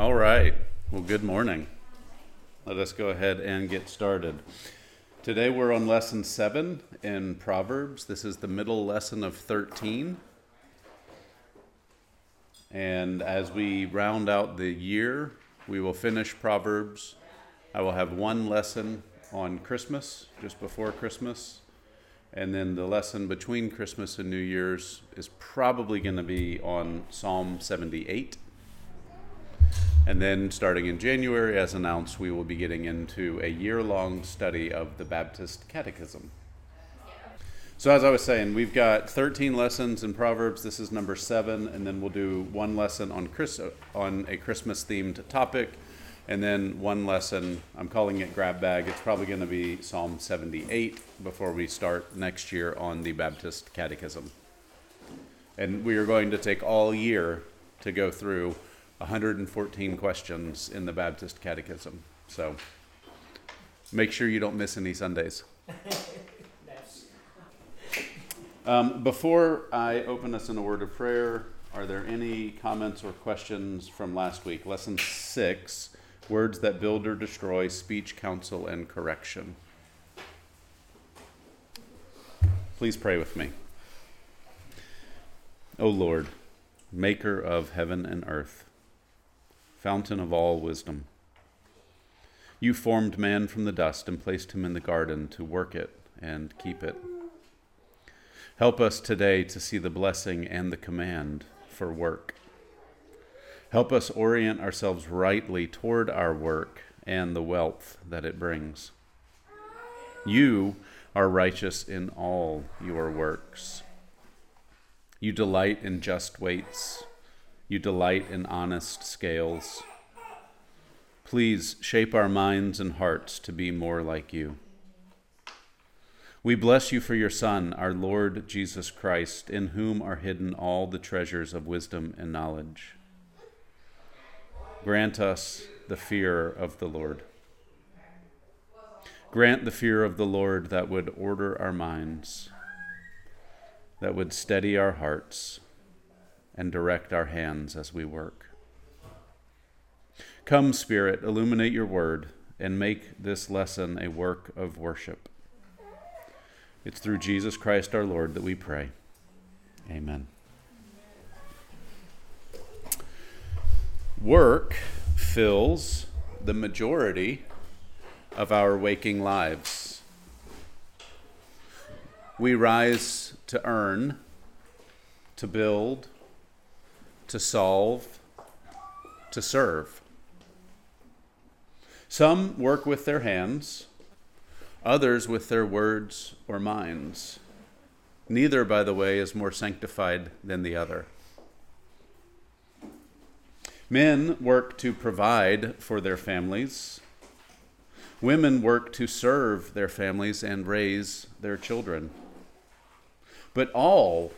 All right. Well, good morning. Let us go ahead and get started. Today we're on lesson 7 in Proverbs. This is the middle lesson of 13. And as we round out the year, we will finish Proverbs. I will have one lesson on Christmas, just before Christmas. And then the lesson between Christmas and New Year's is probably going to be on Psalm 78. And then starting in January, as announced, we will be getting into a year-long study of the Baptist Catechism. So as I was saying, we've got 13 lessons in Proverbs. This is number 7, and then we'll do one lesson on a Christmas-themed topic, and then one lesson, I'm calling it Grab Bag. It's probably going to be Psalm 78 before we start next year on the Baptist Catechism. And we are going to take all year to go through 114 questions in the Baptist Catechism. So make sure you don't miss any Sundays. Before I open us in a word of prayer, are there any comments or questions from last week? Lesson 6, words that build or destroy, speech, counsel, and correction. Please pray with me. O Lord, maker of heaven and earth, fountain of all wisdom, you formed man from the dust and placed him in the garden to work it and keep it. Help us today to see the blessing and the command for work. Help us orient ourselves rightly toward our work and the wealth that it brings. You are righteous in all your works. You delight in just weights. You delight in honest scales. Please shape our minds and hearts to be more like you. We bless you for your Son, our Lord Jesus Christ, in whom are hidden all the treasures of wisdom and knowledge. Grant us the fear of the Lord. Grant the fear of the Lord that would order our minds, that would steady our hearts, and direct our hands as we work. Come, Spirit, illuminate your word and make this lesson a work of worship. It's through Jesus Christ our Lord that we pray. Amen. Work fills the majority of our waking lives. We rise to earn, to build, to solve, to serve. Some work with their hands, others with their words or minds. Neither, by the way, is more sanctified than the other. Men work to provide for their families. Women work to serve their families and raise their children. But all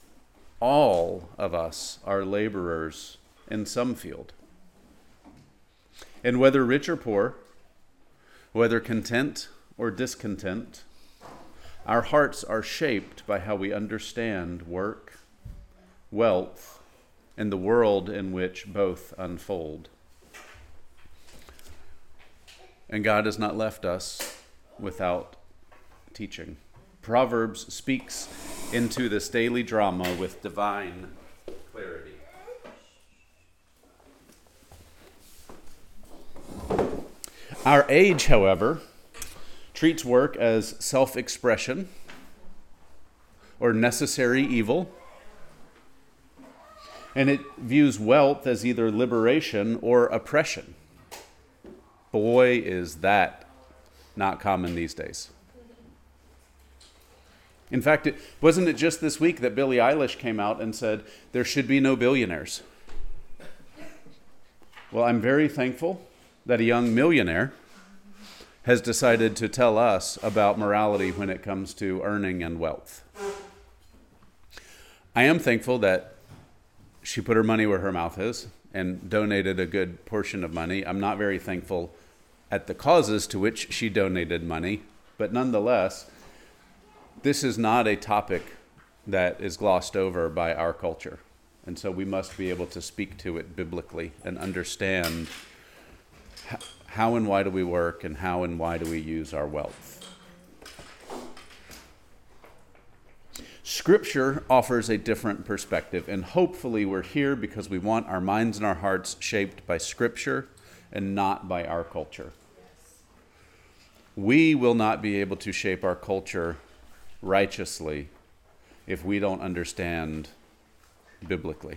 of us are laborers in some field. And whether rich or poor, whether content or discontent, our hearts are shaped by how we understand work, wealth, and the world in which both unfold. And God has not left us without teaching. Proverbs speaks into this daily drama with divine clarity. Our age, however, treats work as self-expression or necessary evil, and it views wealth as either liberation or oppression. Boy, is that not common these days. In fact, wasn't it just this week that Billie Eilish came out and said, there should be no billionaires? Well, I'm very thankful that a young millionaire has decided to tell us about morality when it comes to earning and wealth. I am thankful that she put her money where her mouth is and donated a good portion of money. I'm not very thankful at the causes to which she donated money, but nonetheless, this is not a topic that is glossed over by our culture. And so we must be able to speak to it biblically and understand how and why do we work and how and why do we use our wealth. Scripture offers a different perspective, and hopefully we're here because we want our minds and our hearts shaped by Scripture and not by our culture. We will not be able to shape our culture righteously if we don't understand biblically.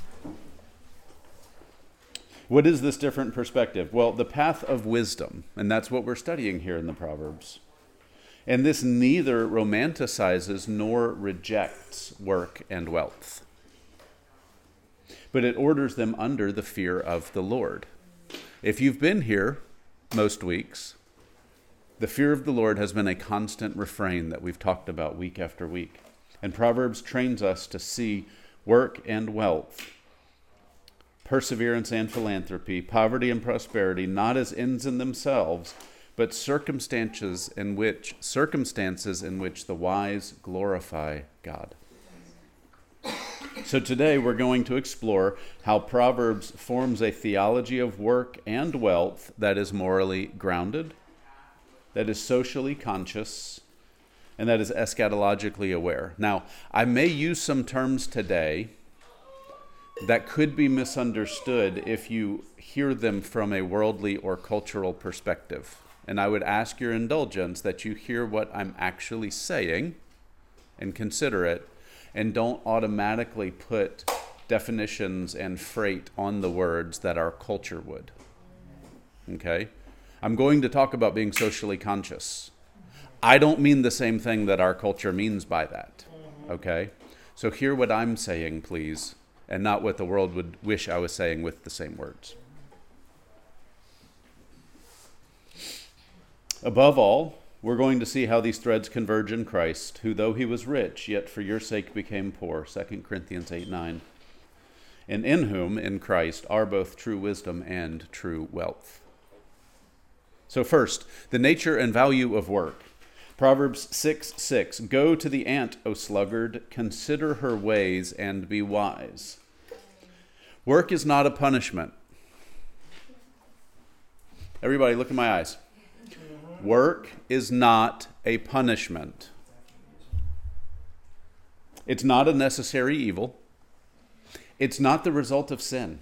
What is this different perspective? Well, the path of wisdom, and that's what we're studying here in the Proverbs. And this neither romanticizes nor rejects work and wealth, but it orders them under the fear of the Lord. If you've been here most weeks, the fear of the Lord has been a constant refrain that we've talked about week after week. And Proverbs trains us to see work and wealth, perseverance and philanthropy, poverty and prosperity, not as ends in themselves, but circumstances in which the wise glorify God. So today we're going to explore how Proverbs forms a theology of work and wealth that is morally grounded, that is socially conscious, and that is eschatologically aware. Now, I may use some terms today that could be misunderstood if you hear them from a worldly or cultural perspective. And I would ask your indulgence that you hear what I'm actually saying and consider it, and don't automatically put definitions and freight on the words that our culture would. Okay? I'm going to talk about being socially conscious. I don't mean the same thing that our culture means by that. Okay? So hear what I'm saying, please, and not what the world would wish I was saying with the same words. Above all, we're going to see how these threads converge in Christ, who, though he was rich, yet for your sake became poor, 2 Corinthians 8:9, and in whom, in Christ, are both true wisdom and true wealth. So first, the nature and value of work. Proverbs 6:6, go to the ant, O sluggard, consider her ways and be wise. Work is not a punishment. Everybody, look in my eyes. Work is not a punishment. It's not a necessary evil. It's not the result of sin.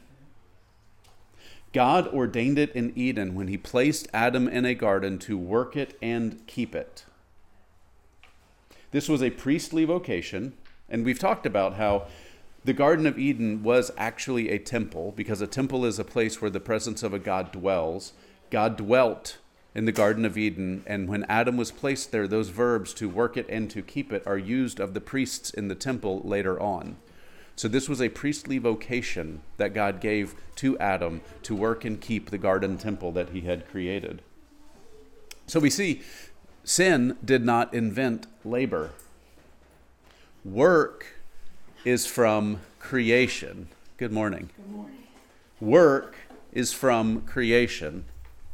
God ordained it in Eden when he placed Adam in a garden to work it and keep it. This was a priestly vocation, and we've talked about how the Garden of Eden was actually a temple, because a temple is a place where the presence of a God dwells. God dwelt in the Garden of Eden, and when Adam was placed there, those verbs to work it and to keep it are used of the priests in the temple later on. So this was a priestly vocation that God gave to Adam to work and keep the garden temple that he had created. So we see sin did not invent labor. Work is from creation. Good morning. Good morning. Work is from creation.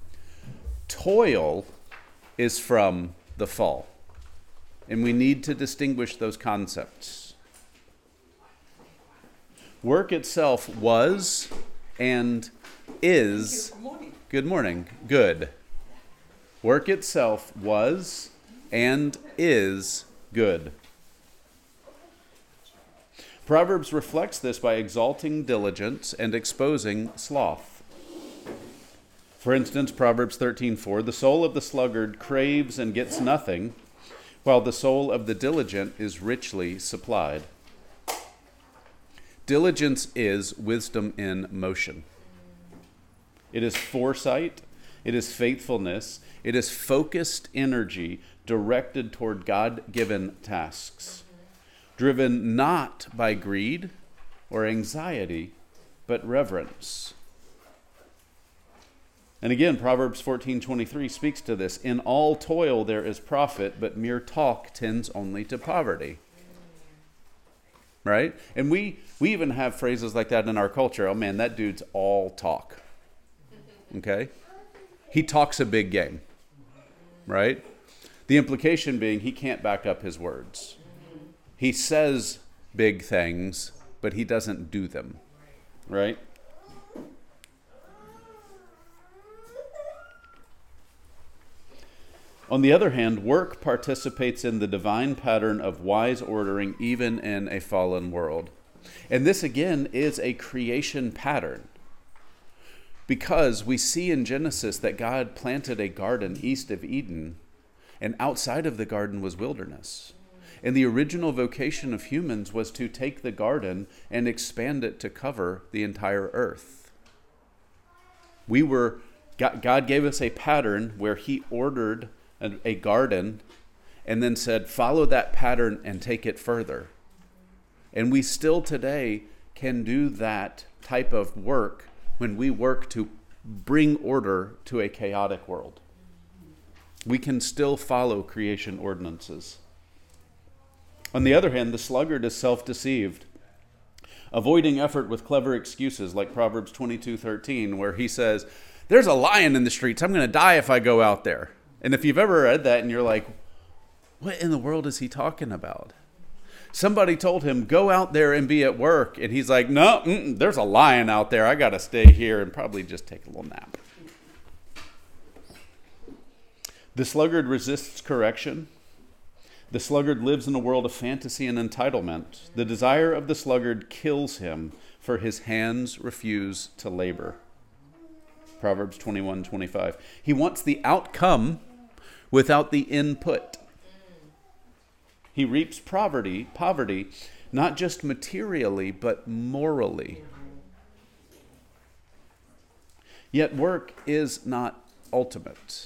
Toil is from the fall. And we need to distinguish those concepts. Work itself was and is, good morning, good. Work itself was and is good. Proverbs reflects this by exalting diligence and exposing sloth. For instance, Proverbs 13:4, the soul of the sluggard craves and gets nothing, while the soul of the diligent is richly supplied. Diligence is wisdom in motion. It is foresight, it is faithfulness, it is focused energy directed toward God-given tasks, driven not by greed or anxiety, but reverence. And again, Proverbs 14:23 speaks to this. In all toil there is profit, but mere talk tends only to poverty. Right? And we even have phrases like that in our culture. Oh man, that dude's all talk. Okay? He talks a big game. Right? The implication being he can't back up his words. He says big things, but he doesn't do them, right? On the other hand, work participates in the divine pattern of wise ordering even in a fallen world. And this again is a creation pattern. Because we see in Genesis that God planted a garden east of Eden, and outside of the garden was wilderness. And the original vocation of humans was to take the garden and expand it to cover the entire earth. God gave us a pattern where he ordered a garden and then said, follow that pattern and take it further. And we still today can do that type of work when we work to bring order to a chaotic world. We can still follow creation ordinances. On the other hand, the sluggard is self-deceived, avoiding effort with clever excuses like Proverbs 22:13, where he says, there's a lion in the streets. I'm going to die if I go out there. And if you've ever read that and you're like, what in the world is he talking about? Somebody told him, go out there and be at work. And he's like, no, there's a lion out there. I got to stay here and probably just take a little nap. The sluggard resists correction. The sluggard lives in a world of fantasy and entitlement. The desire of the sluggard kills him, for his hands refuse to labor. Proverbs 21:25. He wants the outcome without the input. He reaps poverty, not just materially, but morally. Yet work is not ultimate.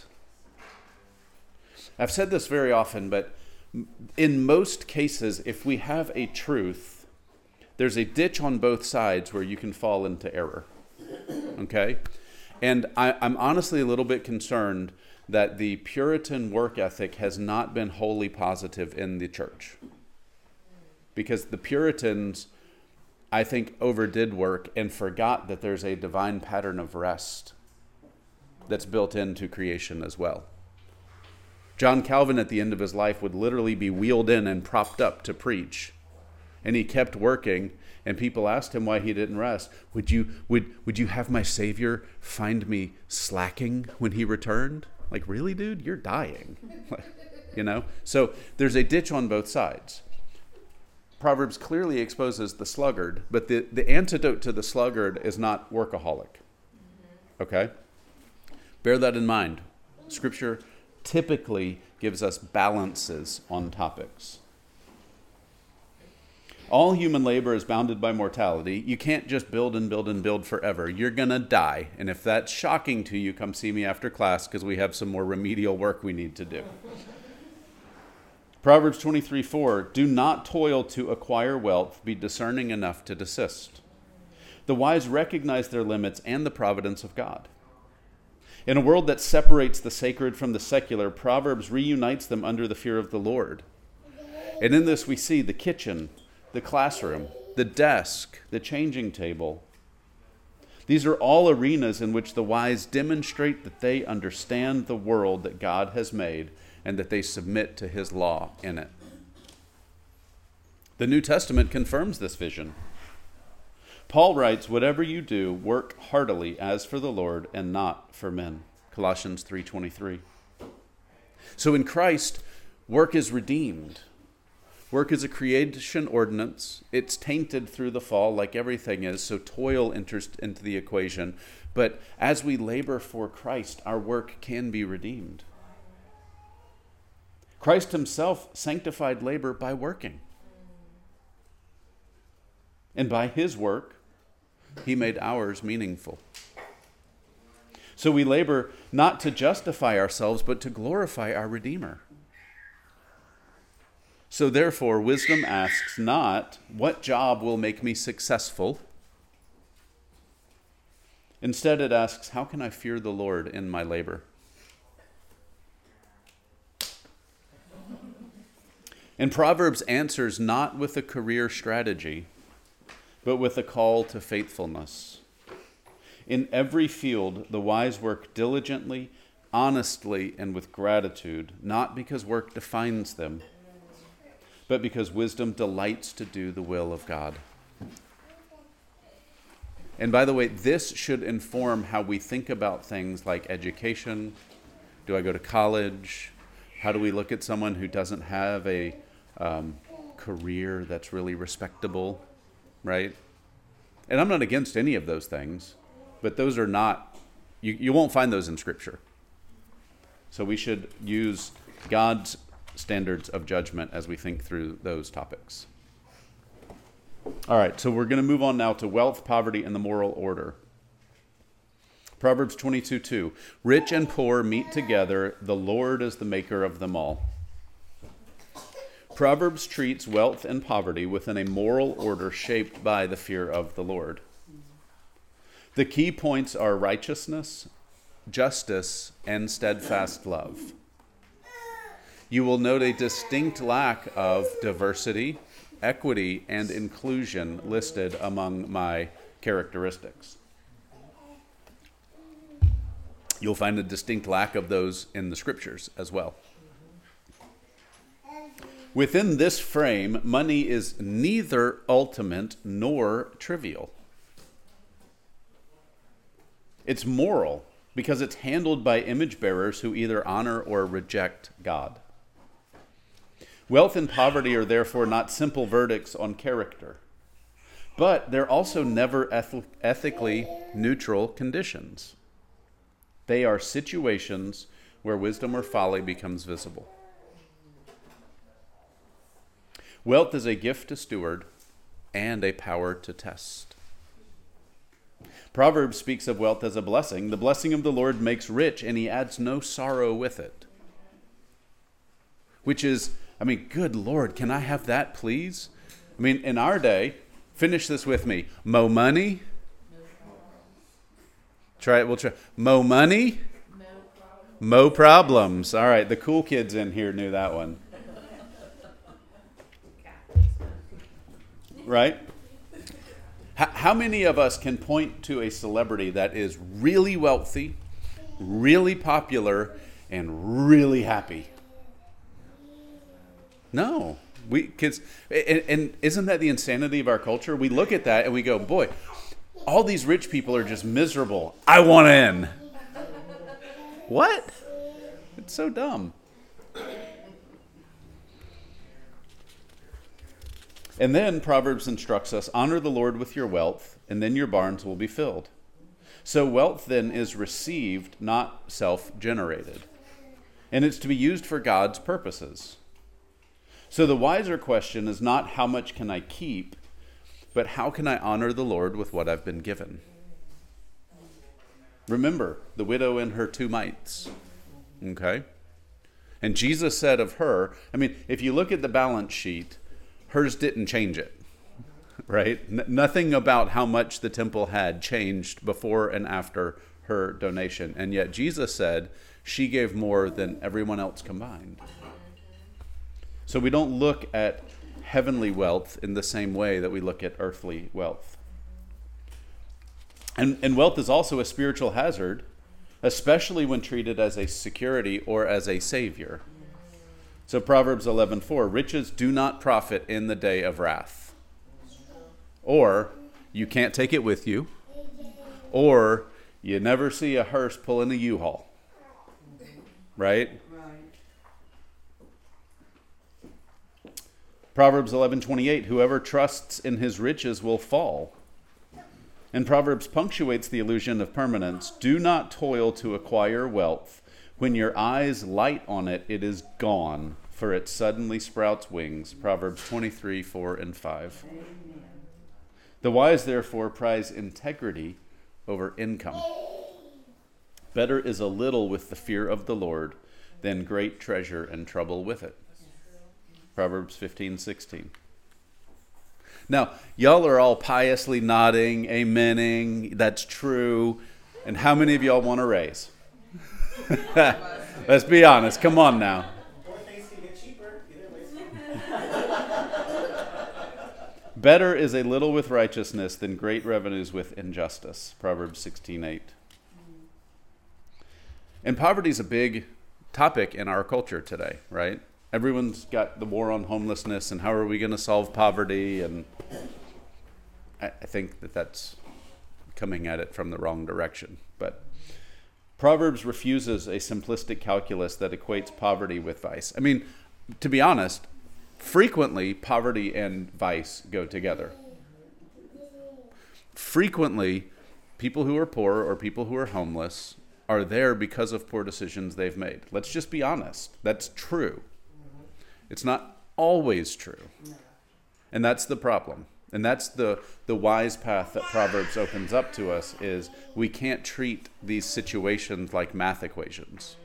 I've said this very often, but in most cases, if we have a truth, there's a ditch on both sides where you can fall into error. Okay? And I'm honestly a little bit concerned that the Puritan work ethic has not been wholly positive in the church. Because the Puritans, I think, overdid work and forgot that there's a divine pattern of rest that's built into creation as well. John Calvin at the end of his life would literally be wheeled in and propped up to preach. And he kept working, and people asked him why he didn't rest. Would you have my Savior find me slacking when he returned? Like, really, dude? You're dying. So there's a ditch on both sides. Proverbs clearly exposes the sluggard, but the antidote to the sluggard is not workaholic. Okay? Bear that in mind. Scripture typically gives us balances on topics. All human labor is bounded by mortality. You can't just build and build and build forever. You're going to die. And if that's shocking to you, come see me after class because we have some more remedial work we need to do. Proverbs 23:4, do not toil to acquire wealth. Be discerning enough to desist. The wise recognize their limits and the providence of God. In a world that separates the sacred from the secular, Proverbs reunites them under the fear of the Lord. And in this we see the kitchen, the classroom, the desk, the changing table. These are all arenas in which the wise demonstrate that they understand the world that God has made and that they submit to his law in it. The New Testament confirms this vision. Paul writes, whatever you do, work heartily as for the Lord and not for men. Colossians 3:23. So in Christ, work is redeemed. Work is a creation ordinance. It's tainted through the fall like everything is, so toil enters into the equation. But as we labor for Christ, our work can be redeemed. Christ himself sanctified labor by working. And by his work, he made ours meaningful. So we labor not to justify ourselves, but to glorify our Redeemer. So therefore, wisdom asks not, what job will make me successful? Instead, it asks, how can I fear the Lord in my labor? And Proverbs answers not with a career strategy, but with a call to faithfulness. In every field, the wise work diligently, honestly, and with gratitude, not because work defines them, but because wisdom delights to do the will of God. And by the way, this should inform how we think about things like education. Do I go to college? How do we look at someone who doesn't have a career that's really respectable, right? And I'm not against any of those things, but those are not, you won't find those in Scripture. So we should use God's standards of judgment as we think through those topics. All right, so we're going to move on now to wealth, poverty, and the moral order. Proverbs 22:2. Rich and poor meet together. The Lord is the maker of them all. Proverbs treats wealth and poverty within a moral order shaped by the fear of the Lord. The key points are righteousness, justice, and steadfast love. You will note a distinct lack of diversity, equity, and inclusion listed among my characteristics. You'll find a distinct lack of those in the Scriptures as well. Within this frame, money is neither ultimate nor trivial. It's moral because it's handled by image bearers who either honor or reject God. Wealth and poverty are therefore not simple verdicts on character, but they're also never ethically neutral conditions. They are situations where wisdom or folly becomes visible. Wealth is a gift to steward and a power to test. Proverbs speaks of wealth as a blessing. The blessing of the Lord makes rich, and he adds no sorrow with it. Which is, good Lord, can I have that, please? In our day, finish this with me. Mo money? Try it, we'll try. Mo money? Mo problems. All right, the cool kids in here knew that one. Right? How many of us can point to a celebrity that is really wealthy, really popular, and really happy? No. Kids, and isn't that the insanity of our culture? We look at that and we go, boy, all these rich people are just miserable. I want in. What? It's so dumb. And then Proverbs instructs us, honor the Lord with your wealth, and then your barns will be filled. So wealth then is received, not self-generated. And it's to be used for God's purposes. So the wiser question is not how much can I keep, but how can I honor the Lord with what I've been given? Remember, the widow and her 2 mites. Okay? And Jesus said of her, if you look at the balance sheet, hers didn't change it, right? Nothing about how much the temple had changed before and after her donation. And yet Jesus said she gave more than everyone else combined. So we don't look at heavenly wealth in the same way that we look at earthly wealth. And wealth is also a spiritual hazard, especially when treated as a security or as a savior. So Proverbs 11:4, riches do not profit in the day of wrath. Or you can't take it with you. Or you never see a hearse pulling a U-Haul. Right? Proverbs 11:28, whoever trusts in his riches will fall. And Proverbs punctuates the illusion of permanence. Do not toil to acquire wealth. When your eyes light on it, it is gone, for it suddenly sprouts wings. Proverbs 23:4 and 5. Amen. The wise, therefore, prize integrity over income. Better is a little with the fear of the Lord than great treasure and trouble with it. Proverbs 15:16. Now, y'all are all piously nodding, amening, that's true. And how many of y'all want to raise? Let's be honest. Come on now. Better is a little with righteousness than great revenues with injustice. Proverbs 16:8. And poverty is a big topic in our culture today, right? Everyone's got the war on homelessness and how are we going to solve poverty? And I think that's coming at it from the wrong direction. But Proverbs refuses a simplistic calculus that equates poverty with vice. I mean, to be honest, frequently poverty and vice go together. Frequently, people who are poor or people who are homeless are there because of poor decisions they've made. Let's just be honest. That's true. It's not always true. And that's the problem. And that's the wise path that Proverbs opens up to us, is we can't treat these situations like math equations.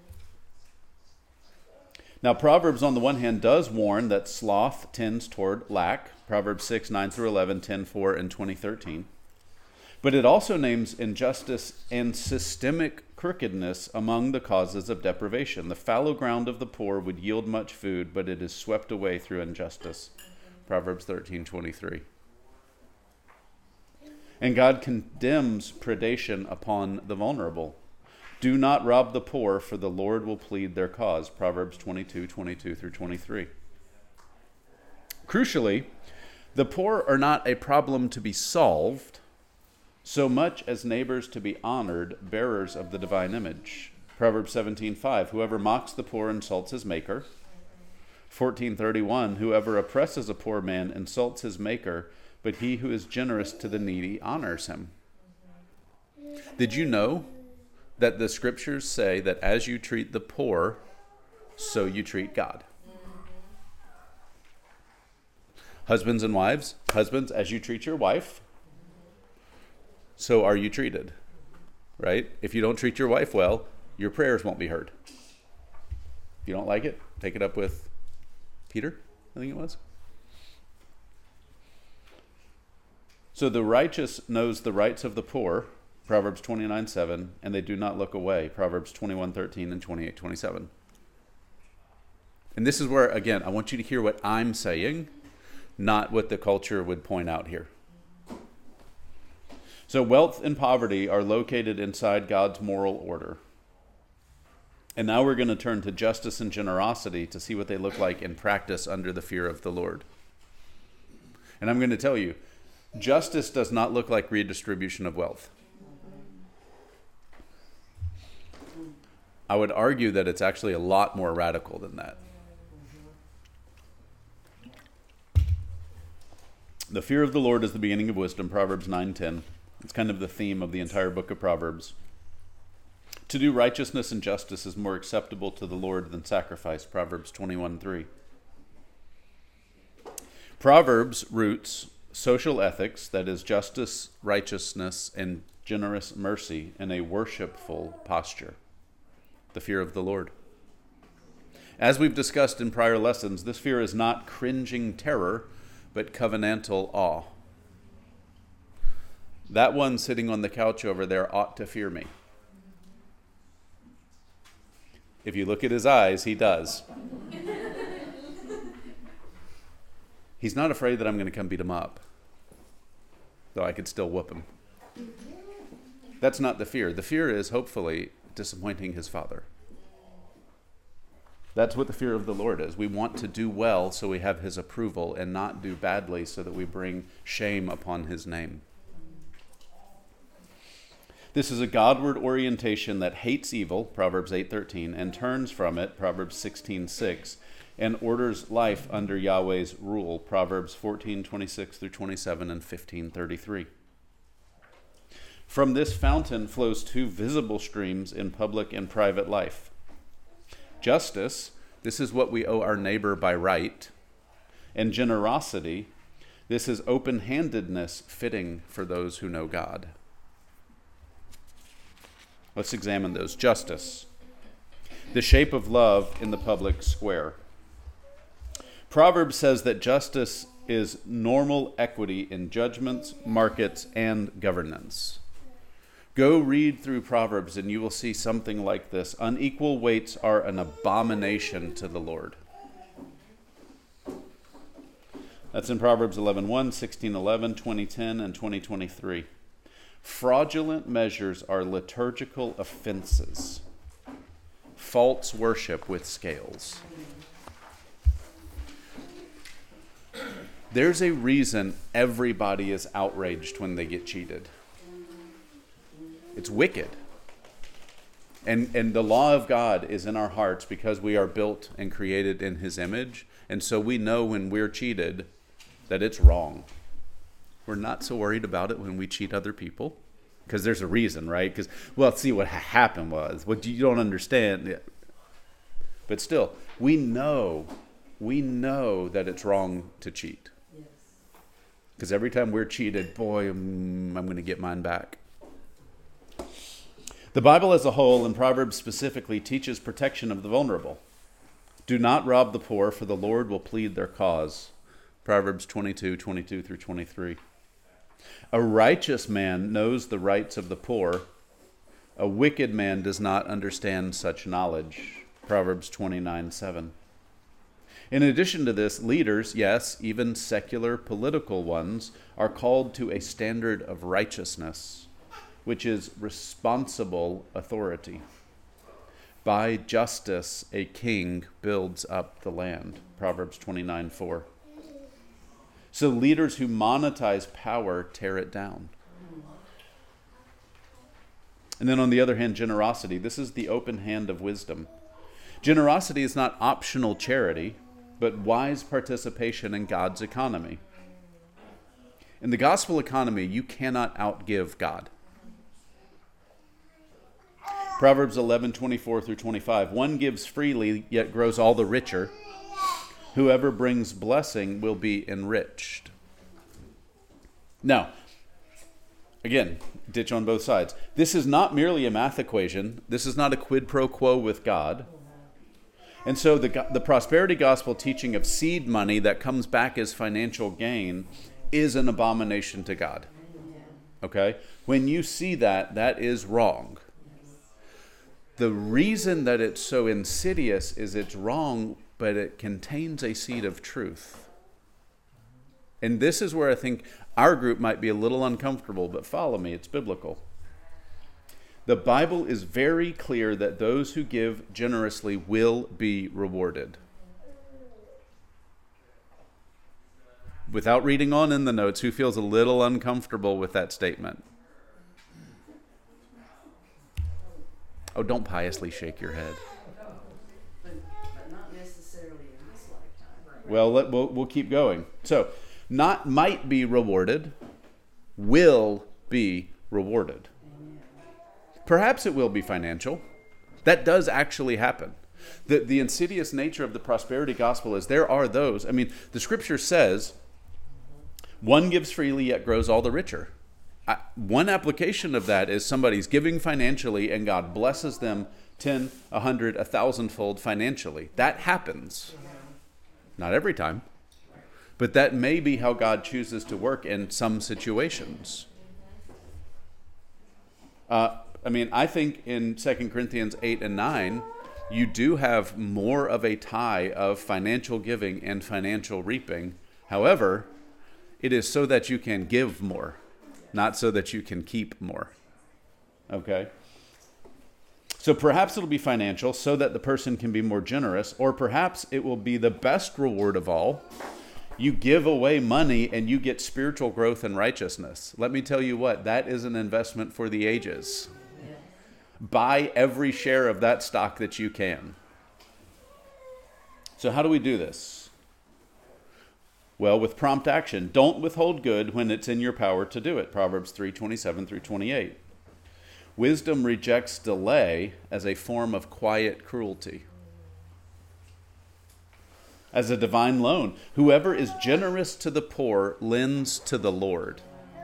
Now, Proverbs, on the one hand, does warn that sloth tends toward lack. Proverbs 6, 9 through 11, 10, 4, and 20:13. But it also names injustice and systemic crookedness among the causes of deprivation. The fallow ground of the poor would yield much food, but it is swept away through injustice. Proverbs 13:23. And God condemns predation upon the vulnerable. Do not rob the poor, for the Lord will plead their cause. Proverbs 22:22 through 23. Crucially, the poor are not a problem to be solved so much as neighbors to be honored, bearers of the divine image. Proverbs 17:5. Whoever mocks the poor insults his maker. 14:31, whoever oppresses a poor man insults his maker, but he who is generous to the needy honors him. Did you know that the scriptures say that as you treat the poor, so you treat God? Husbands and wives, husbands, as you treat your wife, so are you treated, right? If you don't treat your wife well, your prayers won't be heard. If you don't like it, take it up with Peter, I think it was. So the righteous knows the rights of the poor, Proverbs 29:7, and they do not look away, Proverbs 21:13 and 28:27. And this is where, again, I want you to hear what I'm saying, not what the culture would point out here. So wealth and poverty are located inside God's moral order. And now we're going to turn to justice and generosity to see what they look like in practice under the fear of the Lord. And I'm going to tell you, justice does not look like redistribution of wealth. I would argue that it's actually a lot more radical than that. The fear of the Lord is the beginning of wisdom, Proverbs 9:10. It's kind of the theme of the entire book of Proverbs. To do righteousness and justice is more acceptable to the Lord than sacrifice, Proverbs 21:3. Proverbs roots social ethics, that is justice, righteousness, and generous mercy, in a worshipful posture, the fear of the Lord. As we've discussed in prior lessons, this fear is not cringing terror, but covenantal awe. That one sitting on the couch over there ought to fear me. If you look at his eyes, he does. He's not afraid that I'm going to come beat him up, though I could still whoop him. That's not the fear. The fear is, hopefully, disappointing his father. That's what the fear of the Lord is. We want to do well so we have his approval, and not do badly so that we bring shame upon his name. This is a Godward orientation that hates evil, Proverbs 8:13, and turns from it, Proverbs 16:6, and orders life under Yahweh's rule, Proverbs 14:26 through 27 and 15:33. From this fountain flows two visible streams in public and private life. Justice, this is what we owe our neighbor by right, and generosity, this is open-handedness fitting for those who know God. Let's examine those. Justice, the shape of love in the public square. Proverbs says that justice is normal equity in judgments, markets, and governance. Go read through Proverbs and you will see something like this. Unequal weights are an abomination to the Lord. That's in Proverbs 11:1, 16:11, 20:10, and 20:23. Fraudulent measures are liturgical offenses. False worship with scales. There's a reason everybody is outraged when they get cheated. It's wicked. And the law of God is in our hearts because we are built and created in his image. And so we know when we're cheated that it's wrong. We're not so worried about it when we cheat other people because there's a reason, right? Because, well, see, what happened was, what you don't understand. But still, we know that it's wrong to cheat. Because every time we're cheated, boy, I'm going to get mine back. The Bible as a whole, and Proverbs specifically, teaches protection of the vulnerable. Do not rob the poor, for the Lord will plead their cause. Proverbs 22 through 23. A righteous man knows the rights of the poor. A wicked man does not understand such knowledge. Proverbs 29:7. In addition to this, leaders, yes, even secular political ones, are called to a standard of righteousness, which is responsible authority. By justice, a king builds up the land. Proverbs 29:4. So leaders who monetize power tear it down. And then on the other hand, generosity. This is the open hand of wisdom. Generosity is not optional charity, but wise participation in God's economy. In the gospel economy, you cannot outgive God. Proverbs 11:24 through 25. One gives freely, yet grows all the richer. Whoever brings blessing will be enriched. Now, again, ditch on both sides. This is not merely a math equation. This is not a quid pro quo with God. And so the prosperity gospel teaching of seed money that comes back as financial gain is an abomination to God. Okay? When you see that, that is wrong. The reason that it's so insidious is it's wrong, but it contains a seed of truth. And this is where I think our group might be a little uncomfortable, but follow me, it's biblical. The Bible is very clear that those who give generously will be rewarded. Without reading on in the notes, who feels a little uncomfortable with that statement? Oh, don't piously shake your head. But not necessarily in this lifetime. Well, we'll keep going. So, not might be rewarded, will be rewarded. Perhaps it will be financial. That does actually happen. The insidious nature of the prosperity gospel is there are those, the scripture says, one gives freely yet grows all the richer. One application of that is somebody's giving financially and God blesses them 10, 100, 1,000-fold financially. That happens. Not every time. But that may be how God chooses to work in some situations. I think in 2 Corinthians 8 and 9, you do have more of a tie of financial giving and financial reaping. However, it is so that you can give more, not so that you can keep more. Okay? So perhaps it'll be financial so that the person can be more generous, or perhaps it will be the best reward of all. You give away money and you get spiritual growth and righteousness. Let me tell you what, that is an investment for the ages. Buy every share of that stock that you can. So how do we do this? Well, with prompt action. Don't withhold good when it's in your power to do it. Proverbs 3:27 through 28. Wisdom rejects delay as a form of quiet cruelty. As a divine loan, whoever is generous to the poor lends to the Lord.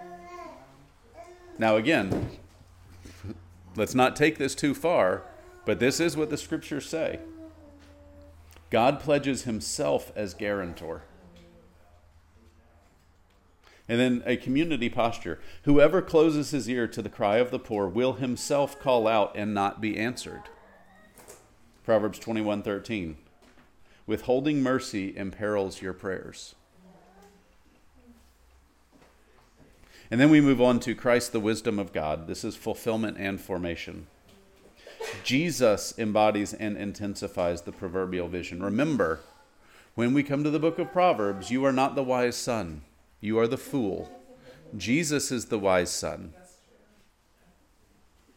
Now again, let's not take this too far, but this is what the scriptures say. God pledges himself as guarantor. And then a community posture. Whoever closes his ear to the cry of the poor will himself call out and not be answered. Proverbs 21:13. Withholding mercy imperils your prayers. And then we move on to Christ, the wisdom of God. This is fulfillment and formation. Jesus embodies and intensifies the proverbial vision. Remember, when we come to the book of Proverbs, you are not the wise son. You are the fool. Jesus is the wise son.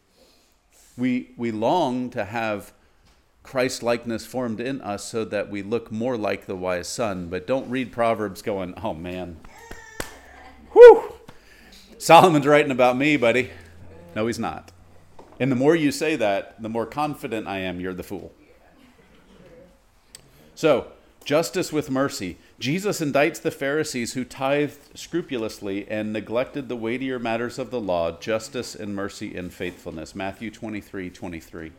We long to have Christ-likeness formed in us so that we look more like the wise son. But don't read Proverbs going, oh man, whew, Solomon's writing about me, buddy. No, he's not. And the more you say that, the more confident I am you're the fool. So, justice with mercy. Jesus indicts the Pharisees who tithed scrupulously and neglected the weightier matters of the law, justice and mercy and faithfulness. Matthew 23:23.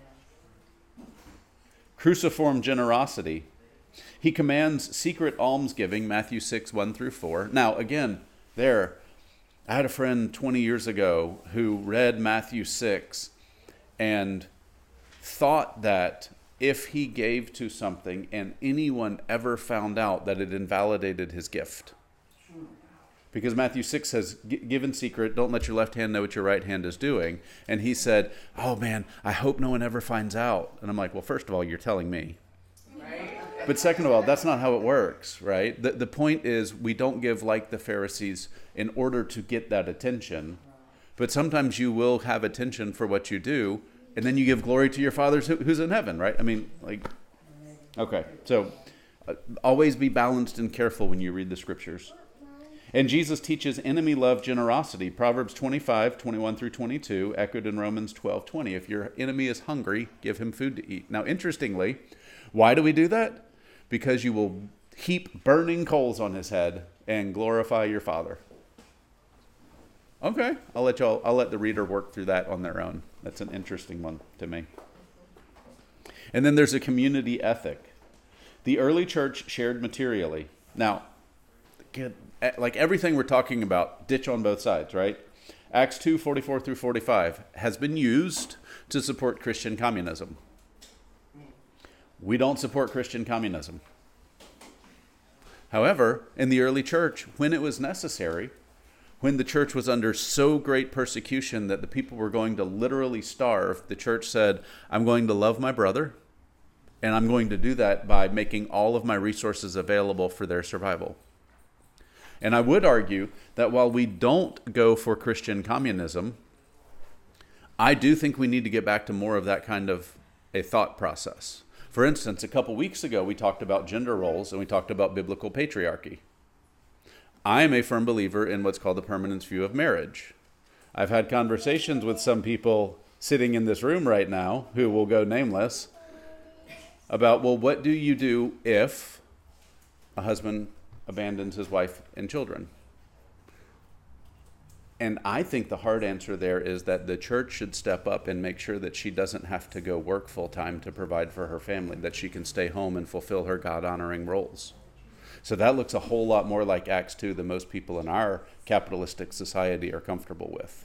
Cruciform generosity. He commands secret almsgiving, Matthew 6:1-4. Now, again, I had a friend 20 years ago who read Matthew 6 and thought that if he gave to something and anyone ever found out, that it invalidated his gift. Because Matthew 6 says, give in secret, don't let your left hand know what your right hand is doing. And he said, oh man, I hope no one ever finds out. And I'm like, well, first of all, you're telling me. Right. But second of all, that's not how it works, right? The point is, we don't give like the Pharisees in order to get that attention. But sometimes you will have attention for what you do, and then you give glory to your Father who's in heaven, right? I mean, okay. So always be balanced and careful when you read the scriptures. And Jesus teaches enemy love generosity. Proverbs 25:21-22, echoed in Romans 12:20. If your enemy is hungry, give him food to eat. Now, interestingly, why do we do that? Because you will heap burning coals on his head and glorify your Father. Okay, I'll let the reader work through that on their own. That's an interesting one to me. And then there's a community ethic. The early church shared materially. Now, like everything we're talking about, ditch on both sides, right? Acts 2:44-45 has been used to support Christian communism. We don't support Christian communism. However, in the early church, when it was necessary, when the church was under so great persecution that the people were going to literally starve, the church said, I'm going to love my brother, and I'm going to do that by making all of my resources available for their survival. And I would argue that while we don't go for Christian communism, I do think we need to get back to more of that kind of a thought process. For instance, a couple weeks ago, we talked about gender roles and we talked about biblical patriarchy. I am a firm believer in what's called the permanence view of marriage. I've had conversations with some people sitting in this room right now, who will go nameless, about, well, what do you do if a husband abandons his wife and children? And I think the hard answer there is that the church should step up and make sure that she doesn't have to go work full time to provide for her family, that she can stay home and fulfill her God-honoring roles. So that looks a whole lot more like Acts 2 than most people in our capitalistic society are comfortable with.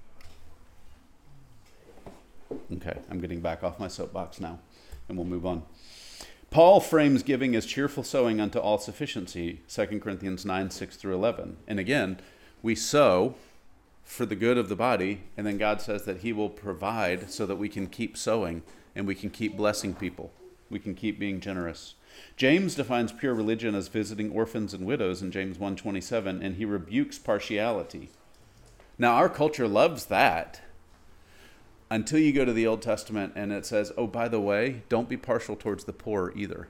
Okay, I'm getting back off my soapbox now, and we'll move on. Paul frames giving as cheerful sowing unto all sufficiency, 2 Corinthians 9:6-11. And again, we sow for the good of the body, and then God says that he will provide so that we can keep sowing and we can keep blessing people. We can keep being generous. James defines pure religion as visiting orphans and widows in James 1:27, and he rebukes partiality. Now, our culture loves that until you go to the Old Testament and it says, oh, by the way, don't be partial towards the poor either.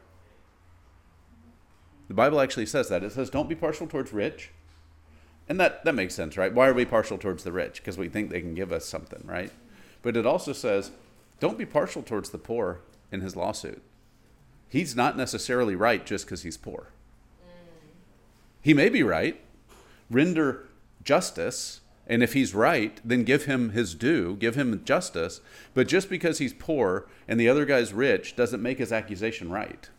The Bible actually says that. It says, don't be partial towards rich. And that makes sense, right? Why are we partial towards the rich? Because we think they can give us something, right? But it also says, don't be partial towards the poor in his lawsuit. He's not necessarily right just because he's poor. He may be right. Render justice, and if he's right, then give him his due, give him justice. But just because he's poor and the other guy's rich doesn't make his accusation right.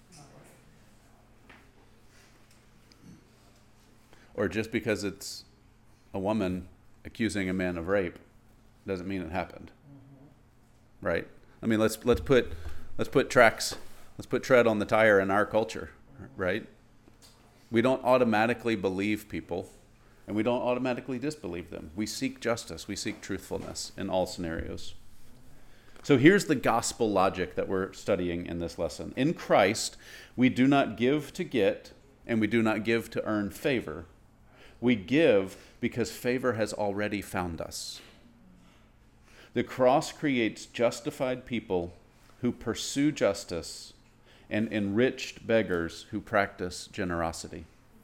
Or just because it's a woman accusing a man of rape doesn't mean it happened. Right? I mean, let's put tread on the tire in our culture, right? We don't automatically believe people, and we don't automatically disbelieve them. We seek justice. We seek truthfulness in all scenarios. So here's the gospel logic that we're studying in this lesson. In Christ, we do not give to get, and we do not give to earn favor. We give because favor has already found us. The cross creates justified people who pursue justice and enriched beggars who practice generosity.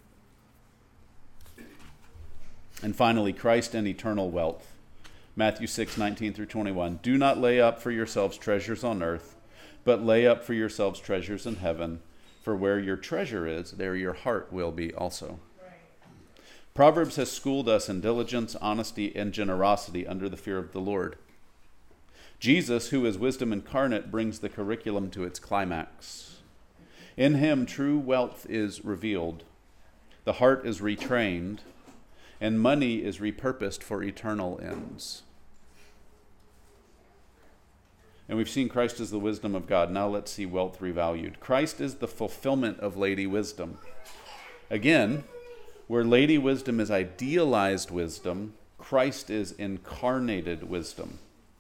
And finally, Christ and eternal wealth. Matthew 6:19-21. Do not lay up for yourselves treasures on earth, but lay up for yourselves treasures in heaven, for where your treasure is, there your heart will be also. Proverbs has schooled us in diligence, honesty, and generosity under the fear of the Lord. Jesus, who is wisdom incarnate, brings the curriculum to its climax. In him, true wealth is revealed, the heart is retrained, and money is repurposed for eternal ends. And we've seen Christ as the wisdom of God. Now let's see wealth revalued. Christ is the fulfillment of Lady Wisdom. Again, where Lady Wisdom is idealized wisdom, Christ is incarnated wisdom.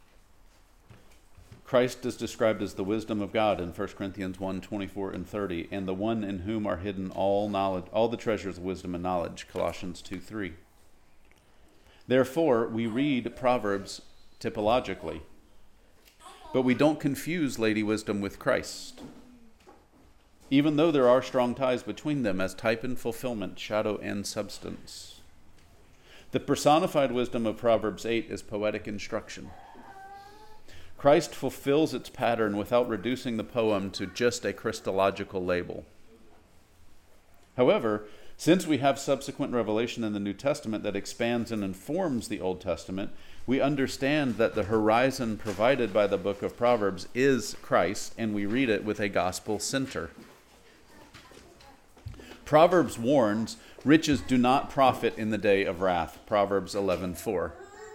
Christ is described as the wisdom of God in 1 Corinthians 1:24 and 30, and the one in whom are hidden all knowledge, all the treasures of wisdom and knowledge, Colossians 2:3. Therefore, we read Proverbs typologically, but we don't confuse Lady Wisdom with Christ, even though there are strong ties between them as type and fulfillment, shadow and substance. The personified wisdom of Proverbs 8 is poetic instruction. Christ fulfills its pattern without reducing the poem to just a Christological label. However, since we have subsequent revelation in the New Testament that expands and informs the Old Testament, we understand that the horizon provided by the book of Proverbs is Christ, and we read it with a gospel center. Proverbs warns, riches do not profit in the day of wrath, Proverbs 11:4.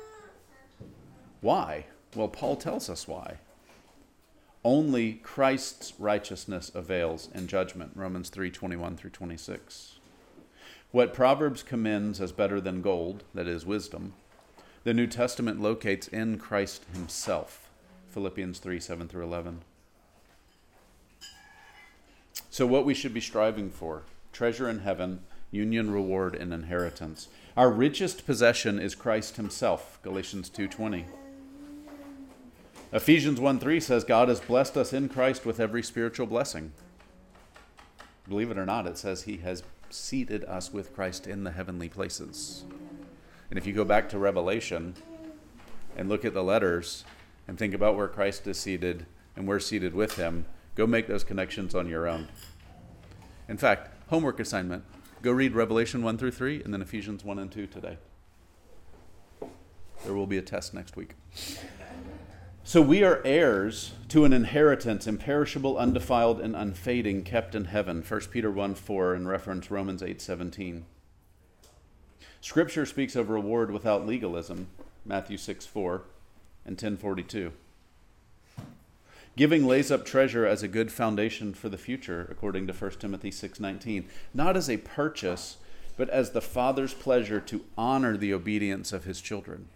Why? Well, Paul tells us why. Only Christ's righteousness avails in judgment, Romans 3:21-26. What Proverbs commends as better than gold, that is wisdom, the New Testament locates in Christ himself, Philippians 3:7-11. So what we should be striving for, treasure in heaven, union, reward, and inheritance. Our richest possession is Christ himself, Galatians 2:20. Ephesians 1:3 says God has blessed us in Christ with every spiritual blessing. Believe it or not, it says he has seated us with Christ in the heavenly places. And if you go back to Revelation and look at the letters and think about where Christ is seated and we're seated with him, go make those connections on your own. In fact, homework assignment, go read Revelation 1-3 and then Ephesians 1 and 2 today. There will be a test next week. So we are heirs to an inheritance, imperishable, undefiled, and unfading, kept in heaven. 1 Peter 1:4 in reference Romans 8:17. Scripture speaks of reward without legalism, Matthew 6:4 and 10:42. Giving lays up treasure as a good foundation for the future, according to 1 Timothy 6:19. Not as a purchase, but as the Father's pleasure to honor the obedience of his children.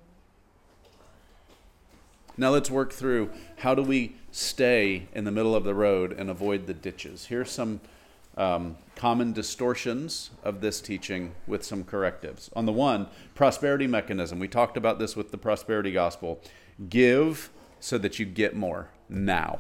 Now let's work through how do we stay in the middle of the road and avoid the ditches. Here's some common distortions of this teaching with some correctives. On the one, prosperity mechanism. We talked about this with the prosperity gospel. Give so that you get more now.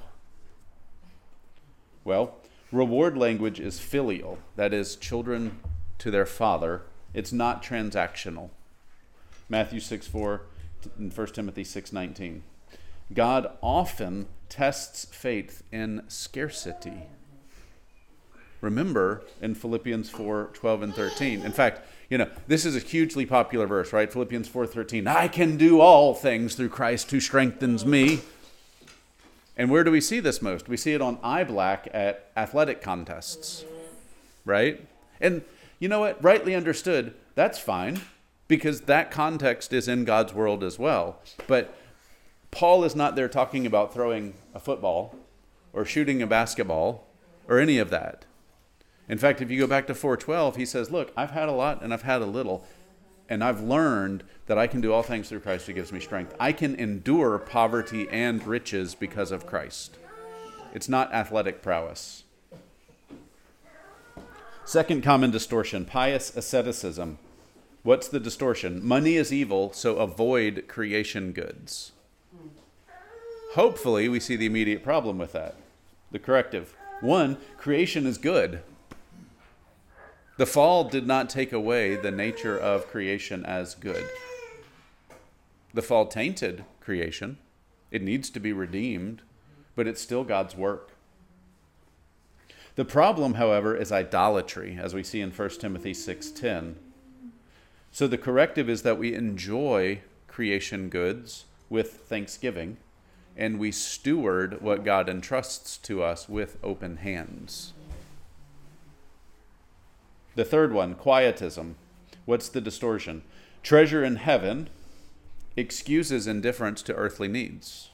Well, reward language is filial. That is, children to their father. It's not transactional. Matthew 6:4 and 1 Timothy 6:19. God often tests faith in scarcity. Remember in Philippians 4:12 and 13. In fact, this is a hugely popular verse, right? Philippians 4:13. I can do all things through Christ who strengthens me. And where do we see this most? We see it on eye black at athletic contests, right? And you know what? Rightly understood, that's fine, because that context is in God's world as well. But Paul is not there talking about throwing a football or shooting a basketball or any of that. In fact, if you go back to 4:12, he says, look, I've had a lot and I've had a little, and I've learned that I can do all things through Christ who gives me strength. I can endure poverty and riches because of Christ. It's not athletic prowess. Second common distortion, pious asceticism. What's the distortion? Money is evil, so avoid creation goods. Hopefully, we see the immediate problem with that. The corrective. One, creation is good. The fall did not take away the nature of creation as good. The fall tainted creation. It needs to be redeemed, but it's still God's work. The problem, however, is idolatry, as we see in 1 Timothy 6:10. So the corrective is that we enjoy creation goods with thanksgiving, and we steward what God entrusts to us with open hands. The third one, quietism. What's the distortion? Treasure in heaven excuses indifference to earthly needs.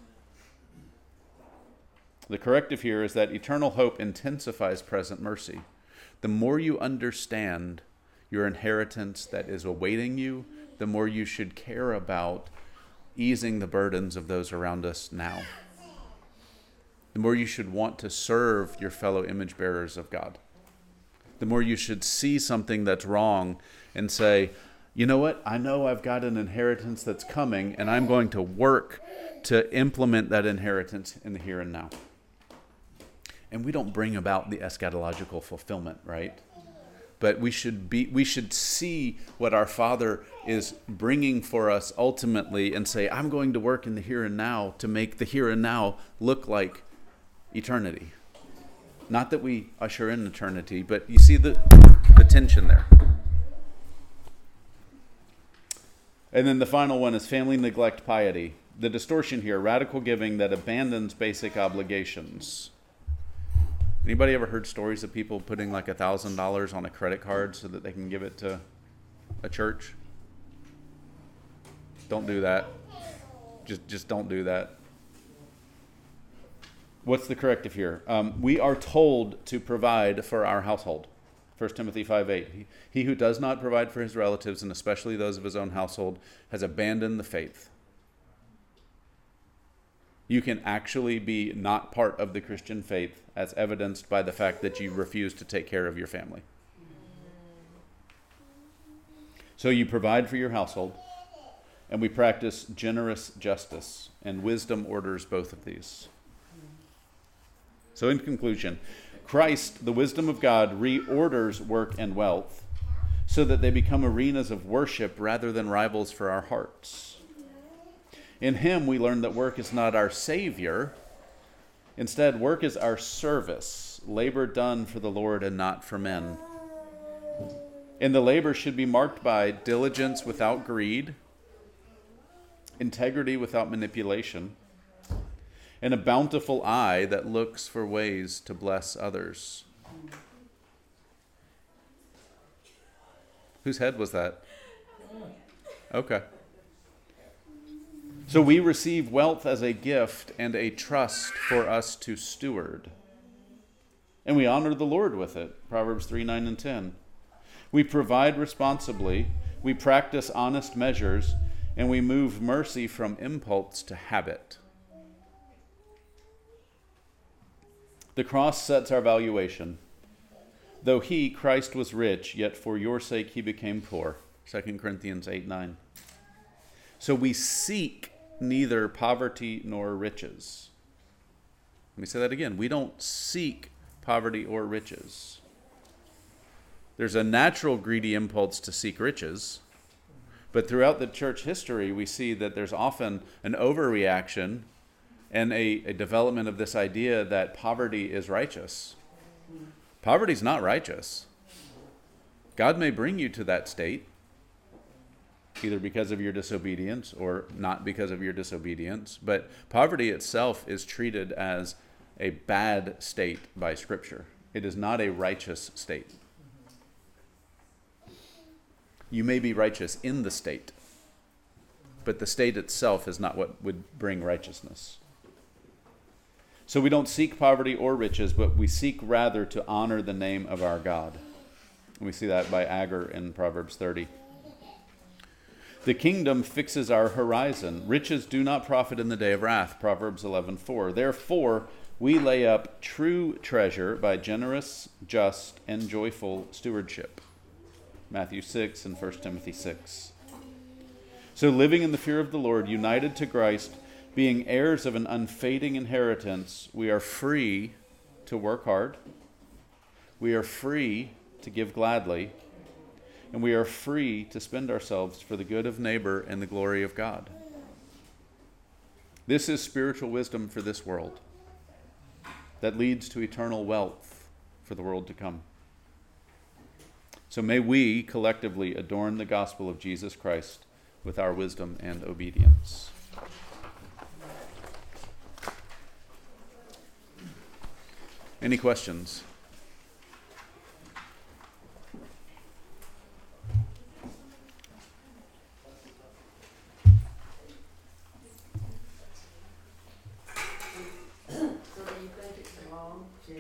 The corrective here is that eternal hope intensifies present mercy. The more you understand your inheritance that is awaiting you, the more you should care about easing the burdens of those around us now. The more you should want to serve your fellow image bearers of God. The more you should see something that's wrong and say, you know what? I know I've got an inheritance that's coming, and I'm going to work to implement that inheritance in the here and now. And we don't bring about the eschatological fulfillment, right? But we should see what our Father is bringing for us ultimately and say, I'm going to work in the here and now to make the here and now look like eternity. Not that we usher in eternity, but you see the tension there. And then the final one is family neglect piety. The distortion here, radical giving that abandons basic obligations. Anybody ever heard stories of people putting like $1,000 on a credit card so that they can give it to a church? Don't do that. Just don't do that. What's the corrective here? We are told to provide for our household. 1 Timothy 5:8. He who does not provide for his relatives, and especially those of his own household, has abandoned the faith. You can actually be not part of the Christian faith as evidenced by the fact that you refuse to take care of your family. So you provide for your household, and we practice generous justice, and wisdom orders both of these. So in conclusion, Christ, the wisdom of God, reorders work and wealth so that they become arenas of worship rather than rivals for our hearts. In him, we learn that work is not our savior. Instead, work is our service, labor done for the Lord and not for men. And the labor should be marked by diligence without greed, integrity without manipulation, and a bountiful eye that looks for ways to bless others. Whose head was that? Okay. So we receive wealth as a gift and a trust for us to steward. And we honor the Lord with it. Proverbs 3:9 and 10. We provide responsibly, we practice honest measures, and we move mercy from impulse to habit. The cross sets our valuation. Though he, Christ, was rich, yet for your sake he became poor. 2 Corinthians 8:9. So we seek neither poverty nor riches. Let me say that again. We don't seek poverty or riches. There's a natural greedy impulse to seek riches, but throughout the church history, we see that there's often an overreaction and a development of this idea that poverty is righteous. Poverty's not righteous. God may bring you to that state, either because of your disobedience or not because of your disobedience, but poverty itself is treated as a bad state by Scripture. It is not a righteous state. You may be righteous in the state, but the state itself is not what would bring righteousness. So we don't seek poverty or riches, but we seek rather to honor the name of our God. And we see that by Agur in Proverbs 30. The kingdom fixes our horizon. Riches do not profit in the day of wrath, Proverbs 11:4. Therefore, we lay up true treasure by generous, just, and joyful stewardship, Matthew 6 and 1 Timothy 6. So living in the fear of the Lord, united to Christ, Being heirs of an unfading inheritance, we are free to work hard. We are free to give gladly. And we are free to spend ourselves for the good of neighbor and the glory of God. This is spiritual wisdom for this world that leads to eternal wealth for the world to come. So may we collectively adorn the gospel of Jesus Christ with our wisdom and obedience. Any questions? So do you think it's wrong to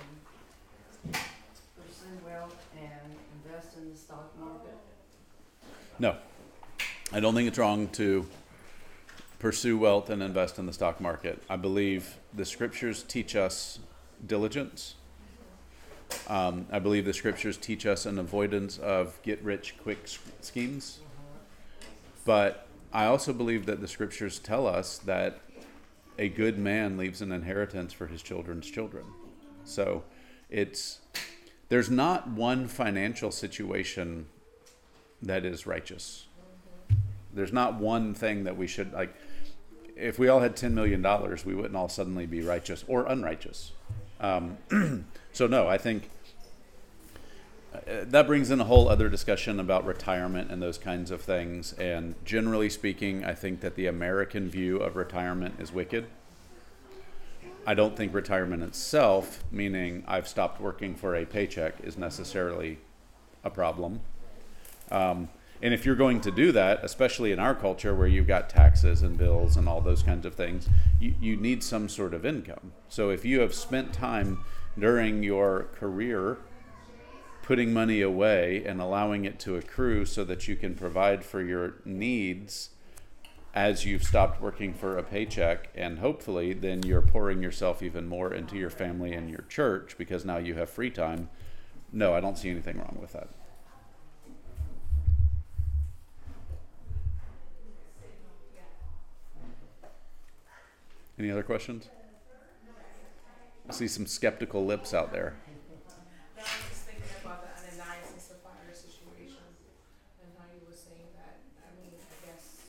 pursue wealth and invest in the stock market? No. I don't think it's wrong to pursue wealth and invest in the stock market. I believe the scriptures teach us diligence. I believe the scriptures teach us an avoidance of get-rich-quick schemes. But I also believe that the scriptures tell us that a good man leaves an inheritance for his children's children. So there's not one financial situation that is righteous. There's not one thing that we should, like, if we all had $10 million, we wouldn't all suddenly be righteous or unrighteous. So no, I think that brings in a whole other discussion about retirement and those kinds of things. And generally speaking, I think that the American view of retirement is wicked. I don't think retirement itself, meaning I've stopped working for a paycheck, is necessarily a problem. And if you're going to do that, especially in our culture where you've got taxes and bills and all those kinds of things, you need some sort of income. So if you have spent time during your career putting money away and allowing it to accrue so that you can provide for your needs as you've stopped working for a paycheck, and hopefully then you're pouring yourself even more into your family and your church because now you have free time. No, I don't see anything wrong with that. Any other questions? I see some skeptical lips out there. I was just thinking about the Ananias and Sapphira situation and how you were saying that. I mean, I guess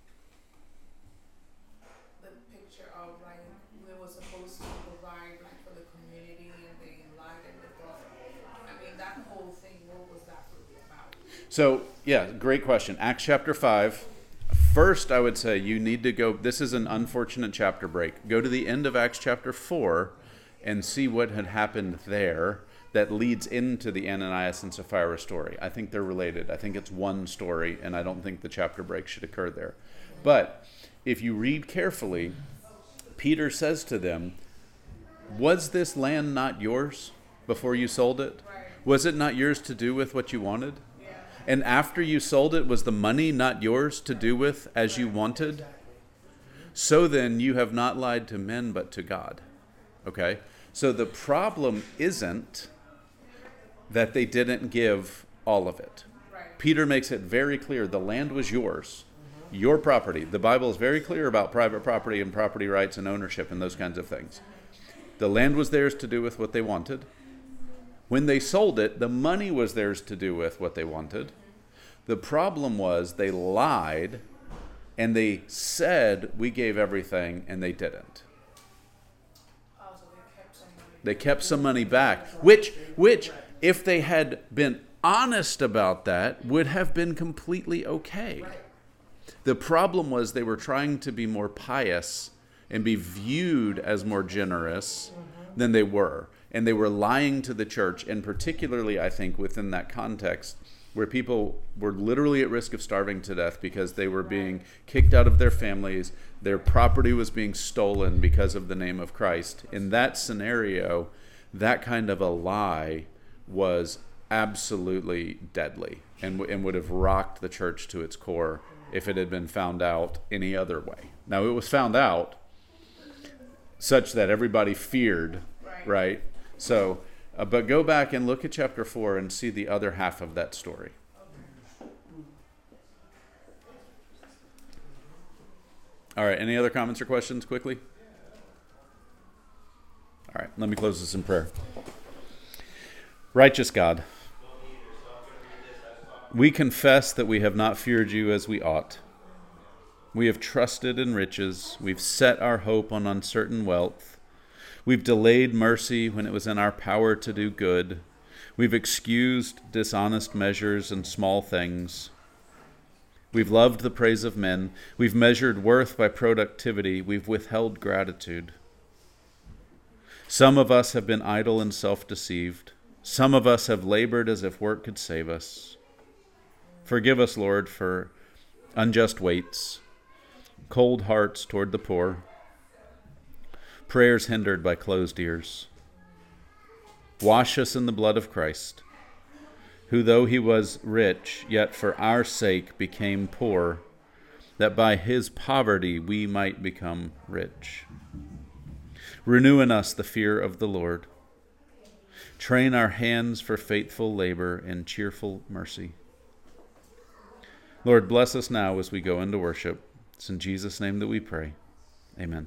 the picture of like they were supposed to provide like for the community and they lied and they brought. I mean, that whole thing. What was that really about? So, yeah, great question. Acts chapter 5. First, I would say you need to go, this is an unfortunate chapter break. Go to the end of Acts chapter 4 and see what had happened there that leads into the Ananias and Sapphira story. I think they're related. I think it's one story, and I don't think the chapter break should occur there. But if you read carefully, Peter says to them, was this land not yours before you sold it? Was it not yours to do with what you wanted? And after you sold it, was the money not yours to do with as you wanted? So then you have not lied to men, but to God. Okay? So the problem isn't that they didn't give all of it. Peter makes it very clear the land was yours, your property. The Bible is very clear about private property and property rights and ownership and those kinds of things. The land was theirs to do with what they wanted. When they sold it, the money was theirs to do with what they wanted. The problem was they lied and they said we gave everything and they didn't. Oh, so they kept some money. They kept some money back, which if they had been honest about that would have been completely okay. The problem was they were trying to be more pious and be viewed as more generous than they were. And they were lying to the church, and particularly, I think, within that context, where people were literally at risk of starving to death because they were being kicked out of their families, their property was being stolen because of the name of Christ. In that scenario, that kind of a lie was absolutely deadly and would have rocked the church to its core if it had been found out any other way. Now, it was found out such that everybody feared, right? So, but go back and look at chapter 4 and see the other half of that story. All right, any other comments or questions quickly? All right, let me close this in prayer. Righteous God, we confess that we have not feared you as we ought. We have trusted in riches. We've set our hope on uncertain wealth. We've delayed mercy when it was in our power to do good. We've excused dishonest measures and small things. We've loved the praise of men. We've measured worth by productivity. We've withheld gratitude. Some of us have been idle and self-deceived. Some of us have labored as if work could save us. Forgive us, Lord, for unjust weights, cold hearts toward the poor, prayers hindered by closed ears. Wash us in the blood of Christ, who, though he was rich, yet for our sake became poor, that by his poverty we might become rich. Renew in us the fear of the Lord. Train our hands for faithful labor and cheerful mercy. Lord, bless us now as we go into worship. It's in Jesus' name that we pray. Amen.